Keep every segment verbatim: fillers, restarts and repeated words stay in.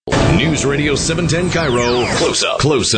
News Radio seven ten Cairo. Close up. Close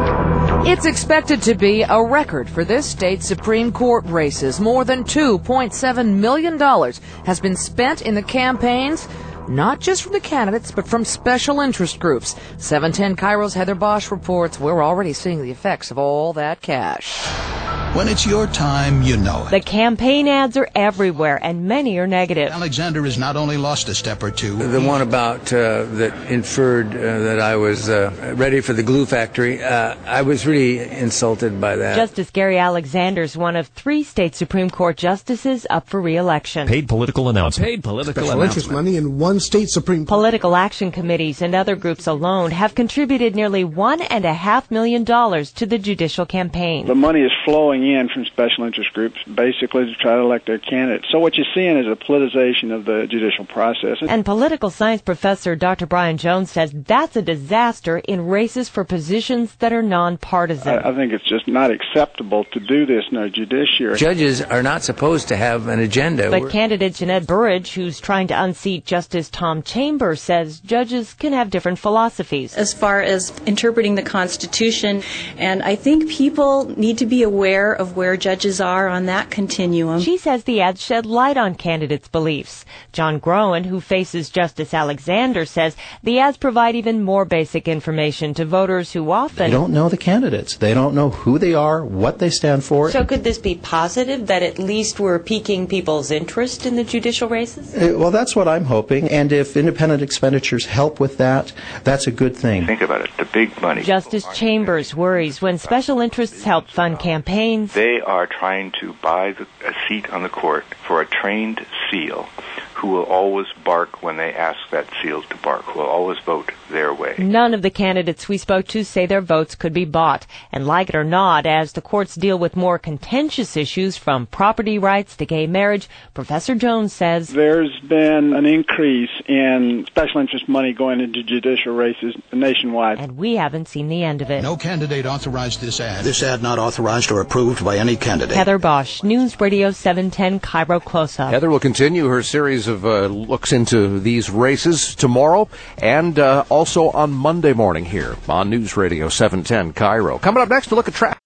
up. It's expected to be a record for this state's Supreme Court races. More than two point seven million dollars has been spent in the campaigns, not just from the candidates, but from special interest groups. seven ten Cairo's Heather Bosch reports we're already seeing the effects of all that cash. When it's your time, you know it. The campaign ads are everywhere, and many are negative. Alexander has not only lost a step or two. The one about uh, that inferred uh, that I was uh, ready for the glue factory, uh, I was really insulted by that. Justice Gary Alexander is one of three state Supreme Court justices up for re-election. Paid political announcement. Paid political Special announcement. interest money in one state Supreme Court. Political action committees and other groups alone have contributed nearly one and a half million dollars to the judicial campaign. The money is flowing in from special interest groups, basically to try to elect their candidates. So what you're seeing is a politicization of the judicial process. And political science professor Doctor Brian Jones says that's a disaster in races for positions that are nonpartisan. I, I think it's just not acceptable to do this in our judiciary. Judges are not supposed to have an agenda. But We're... candidate Jeanette Burridge, who's trying to unseat Justice Tom Chambers, says judges can have different philosophies. As far as interpreting the Constitution, and I think people need to be aware of where judges are on that continuum. She says the ads shed light on candidates' beliefs. John Groen, who faces Justice Alexander, says the ads provide even more basic information to voters who often... They don't know the candidates. They don't know who they are, what they stand for. So could this be positive, that at least we're piquing people's interest in the judicial races? Uh, well, that's what I'm hoping. And if independent expenditures help with that, that's a good thing. Think about it. The big money. Justice Chambers worries when special interests help fund campaigns... They are trying to buy the, a seat on the court for a trained seal who will always bark when they ask that seal to bark, who will always vote their way. None of the candidates we spoke to say their votes could be bought. And like it or not, as the courts deal with more contentious issues from property rights to gay marriage, Professor Jones says there's been an increase in special interest money going into judicial races nationwide. And we haven't seen the end of it. No candidate authorized this ad. This ad not authorized or approved by any candidate. Heather Bosch, News Radio seven ten, Cairo Close-Up. Heather will continue her series of uh, looks into these races tomorrow and uh, also on Monday morning here on News Radio seven ten Cairo. Coming up next, a look at traffic.